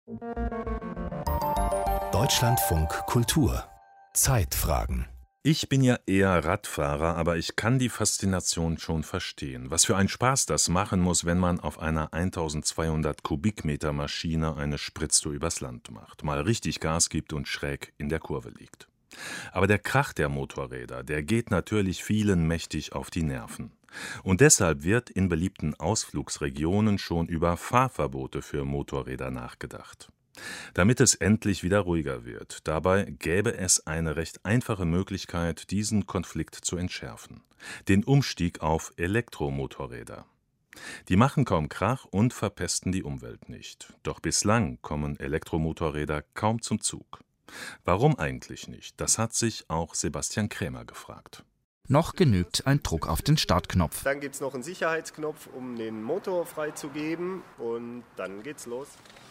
Deutschlandfunk Kultur Zeitfragen. Ich bin ja eher Radfahrer, aber ich kann die Faszination schon verstehen. Was für einen Spaß das machen muss, wenn man auf einer 1200 Kubikmeter Maschine eine Spritztour übers Land macht, mal richtig Gas gibt und schräg in der Kurve liegt. Aber der Krach der Motorräder, der geht natürlich vielen mächtig auf die Nerven. Und deshalb wird in beliebten Ausflugsregionen schon über Fahrverbote für Motorräder nachgedacht. Damit es endlich wieder ruhiger wird. Dabei gäbe es eine recht einfache Möglichkeit, diesen Konflikt zu entschärfen: den Umstieg auf Elektromotorräder. Die machen kaum Krach und verpesten die Umwelt nicht. Doch bislang kommen Elektromotorräder kaum zum Zug. Warum eigentlich nicht? Das hat sich auch Sebastian Krämer gefragt. Noch genügt ein Druck auf den Startknopf. Dann gibt es noch einen Sicherheitsknopf, um den Motor freizugeben, und dann geht's los.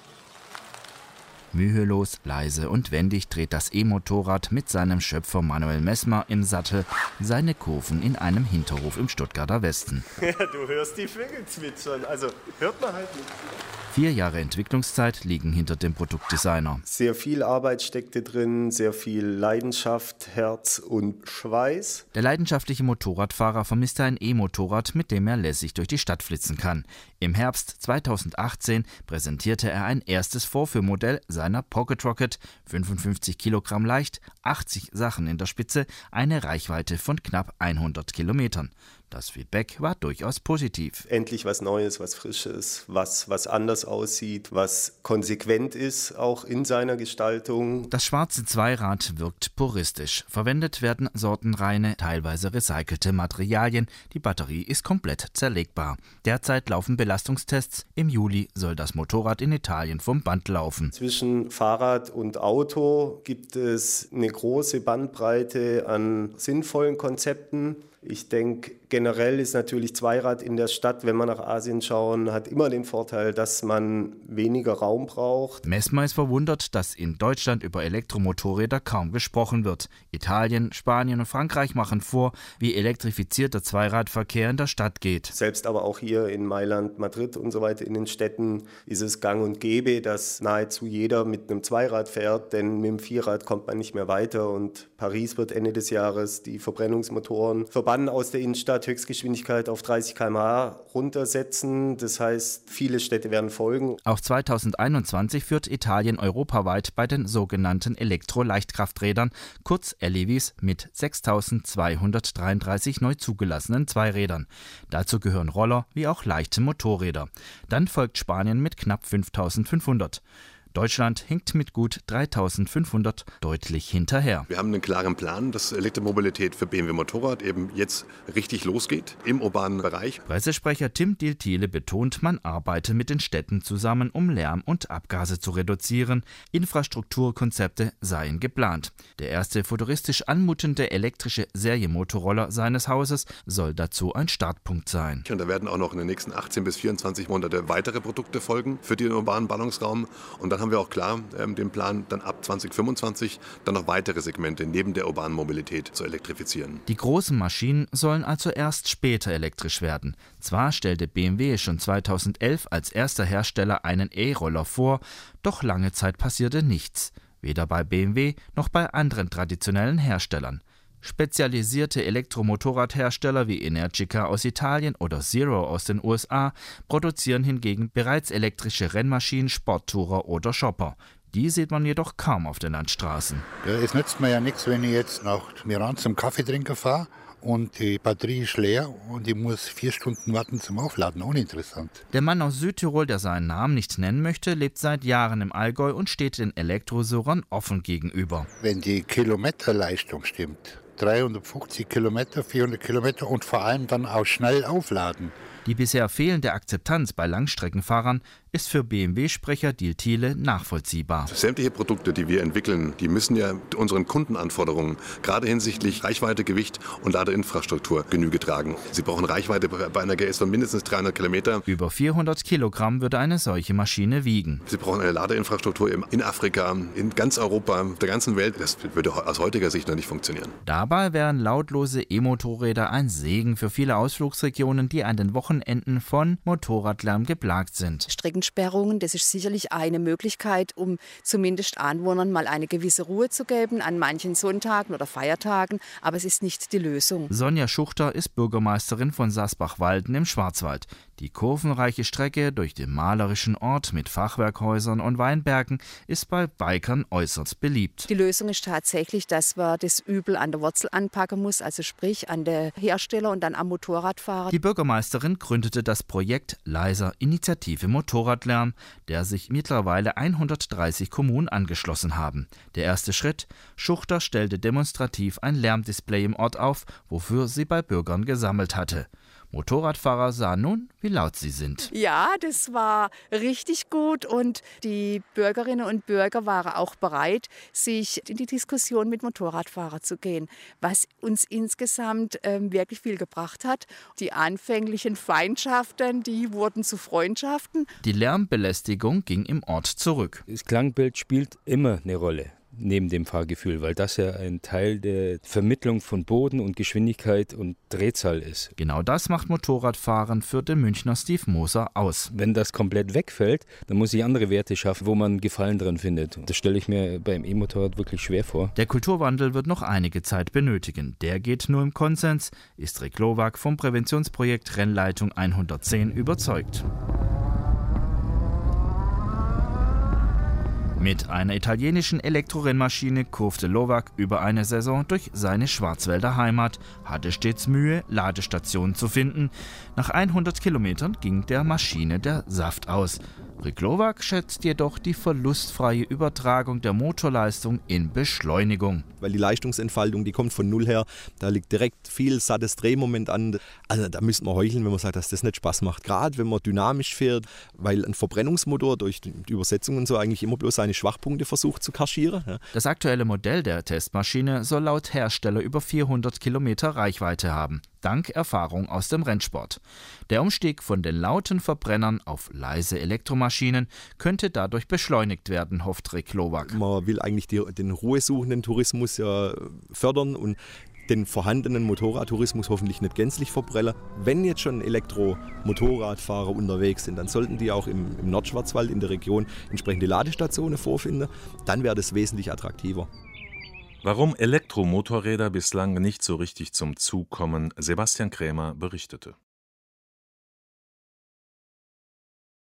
Mühelos, leise und wendig dreht das E-Motorrad mit seinem Schöpfer Manuel Messmer im Sattel seine Kurven in einem Hinterhof im Stuttgarter Westen. Ja, du hörst die Vögel zwitschern, also hört man halt nicht. 4 Jahre Entwicklungszeit liegen hinter dem Produktdesigner. Sehr viel Arbeit steckte drin, sehr viel Leidenschaft, Herz und Schweiß. Der leidenschaftliche Motorradfahrer vermisste ein E-Motorrad, mit dem er lässig durch die Stadt flitzen kann. Im Herbst 2018 präsentierte er ein erstes Vorführmodell seiner Pocket Rocket, 55 Kilogramm leicht, 80 Sachen in der Spitze, eine Reichweite von knapp 100 Kilometern. Das Feedback war durchaus positiv. Endlich was Neues, was Frisches, was anders aussieht, was konsequent ist, auch in seiner Gestaltung. Das schwarze Zweirad wirkt puristisch. Verwendet werden sortenreine, teilweise recycelte Materialien. Die Batterie ist komplett zerlegbar. Derzeit laufen Belastungstests. Im Juli soll das Motorrad in Italien vom Band laufen. Zwischen Fahrrad und Auto gibt es eine große Bandbreite an sinnvollen Konzepten. Ich denke, generell ist natürlich Zweirad in der Stadt, wenn wir nach Asien schauen, hat immer den Vorteil, dass man weniger Raum braucht. Messmer ist verwundert, dass in Deutschland über Elektromotorräder kaum gesprochen wird. Italien, Spanien und Frankreich machen vor, wie elektrifizierter Zweiradverkehr in der Stadt geht. Selbst aber auch hier in Mailand, Madrid und so weiter in den Städten ist es gang und gäbe, dass nahezu jeder mit einem Zweirad fährt, denn mit dem Vierrad kommt man nicht mehr weiter. Und Paris wird Ende des Jahres die Verbrennungsmotoren aus der Innenstadt Höchstgeschwindigkeit auf 30 km/h runtersetzen. Das heißt, viele Städte werden folgen. Auch 2021 führt Italien europaweit bei den sogenannten Elektro-Leichtkrafträdern, kurz LEVs, mit 6.233 neu zugelassenen Zweirädern. Dazu gehören Roller wie auch leichte Motorräder. Dann folgt Spanien mit knapp 5.500. Deutschland hinkt mit gut 3.500 deutlich hinterher. Wir haben einen klaren Plan, dass Elektromobilität für BMW Motorrad eben jetzt richtig losgeht im urbanen Bereich. Pressesprecher Tim Dill-Thiele betont, man arbeite mit den Städten zusammen, um Lärm und Abgase zu reduzieren. Infrastrukturkonzepte seien geplant. Der erste futuristisch anmutende elektrische Serienmotorroller seines Hauses soll dazu ein Startpunkt sein. Und da werden auch noch in den nächsten 18 bis 24 Monate weitere Produkte folgen für den urbanen Ballungsraum. Und dann haben wir auch klar den Plan, dann ab 2025 dann noch weitere Segmente neben der urbanen Mobilität zu elektrifizieren. Die großen Maschinen sollen also erst später elektrisch werden. Zwar stellte BMW schon 2011 als erster Hersteller einen E-Roller vor, doch lange Zeit passierte nichts. Weder bei BMW noch bei anderen traditionellen Herstellern. Spezialisierte Elektromotorradhersteller wie Energica aus Italien oder Zero aus den USA produzieren hingegen bereits elektrische Rennmaschinen, Sporttourer oder Shopper. Die sieht man jedoch kaum auf den Landstraßen. Ja, es nützt mir ja nichts, wenn ich jetzt nach Meran zum Kaffeetrinker fahre und die Batterie ist leer und ich muss 4 Stunden warten zum Aufladen. Uninteressant. Der Mann aus Südtirol, der seinen Namen nicht nennen möchte, lebt seit Jahren im Allgäu und steht den Elektrosuchern offen gegenüber. Wenn die Kilometerleistung stimmt, 350 Kilometer, 400 Kilometer und vor allem dann auch schnell aufladen. Die bisher fehlende Akzeptanz bei Langstreckenfahrern ist für BMW-Sprecher Dill-Thiele nachvollziehbar. Sämtliche Produkte, die wir entwickeln, die müssen ja unseren Kundenanforderungen, gerade hinsichtlich Reichweite, Gewicht und Ladeinfrastruktur, Genüge tragen. Sie brauchen Reichweite bei einer GS von mindestens 300 Kilometer. Über 400 Kilogramm würde eine solche Maschine wiegen. Sie brauchen eine Ladeinfrastruktur in Afrika, in ganz Europa, der ganzen Welt. Das würde aus heutiger Sicht noch nicht funktionieren. Dabei wären lautlose E-Motorräder ein Segen für viele Ausflugsregionen, die an den Wochenenden Wochenenden von Motorradlärm geplagt sind. Streckensperrungen, das ist sicherlich eine Möglichkeit, um zumindest Anwohnern mal eine gewisse Ruhe zu geben an manchen Sonntagen oder Feiertagen, aber es ist nicht die Lösung. Sonja Schuchter ist Bürgermeisterin von Sasbach-Walden im Schwarzwald. Die kurvenreiche Strecke durch den malerischen Ort mit Fachwerkhäusern und Weinbergen ist bei Bikern äußerst beliebt. Die Lösung ist tatsächlich, dass man das Übel an der Wurzel anpacken muss, also sprich an der Hersteller und dann am Motorradfahrer. Die Bürgermeisterin gründete das Projekt Leiser Initiative Motorradlärm, der sich mittlerweile 130 Kommunen angeschlossen haben. Der erste Schritt: Schuchter stellte demonstrativ ein Lärmdisplay im Ort auf, wofür sie bei Bürgern gesammelt hatte. Motorradfahrer sahen nun, wie laut sie sind. Ja, das war richtig gut und die Bürgerinnen und Bürger waren auch bereit, sich in die Diskussion mit Motorradfahrern zu gehen, was uns insgesamt wirklich viel gebracht hat. Die anfänglichen Feindschaften, die wurden zu Freundschaften. Die Lärmbelästigung ging im Ort zurück. Das Klangbild spielt immer eine Rolle neben dem Fahrgefühl, weil das ja ein Teil der Vermittlung von Boden und Geschwindigkeit und Drehzahl ist. Genau das macht Motorradfahren für den Münchner Steve Moser aus. Wenn das komplett wegfällt, dann muss ich andere Werte schaffen, wo man Gefallen dran findet. Das stelle ich mir beim E-Motorrad wirklich schwer vor. Der Kulturwandel wird noch einige Zeit benötigen. Der geht nur im Konsens, ist Rick Lowak vom Präventionsprojekt Rennleitung 110 überzeugt. Mit einer italienischen Elektrorennmaschine kurfte Lowak über eine Saison durch seine Schwarzwälder Heimat, hatte stets Mühe, Ladestationen zu finden. Nach 100 Kilometern ging der Maschine der Saft aus. Rick Lowak schätzt jedoch die verlustfreie Übertragung der Motorleistung in Beschleunigung. Weil die Leistungsentfaltung, die kommt von Null her, da liegt direkt viel sattes Drehmoment an. Also da müsste man heucheln, wenn man sagt, dass das nicht Spaß macht. Gerade wenn man dynamisch fährt, weil ein Verbrennungsmotor durch die Übersetzung und so eigentlich immer bloß seine Schwachpunkte versucht zu kaschieren. Ja. Das aktuelle Modell der Testmaschine soll laut Hersteller über 400 Kilometer Reichweite haben, dank Erfahrung aus dem Rennsport. Der Umstieg von den lauten Verbrennern auf leise Elektromaschinen könnte dadurch beschleunigt werden, hofft Rick Lowak. Man will eigentlich den ruhesuchenden Tourismus ja fördern und den vorhandenen Motorradtourismus hoffentlich nicht gänzlich verprellen. Wenn jetzt schon Elektromotorradfahrer unterwegs sind, dann sollten die auch im Nordschwarzwald in der Region entsprechende Ladestationen vorfinden. Dann wäre das wesentlich attraktiver. Warum Elektromotorräder bislang nicht so richtig zum Zug kommen, Sebastian Krämer berichtete.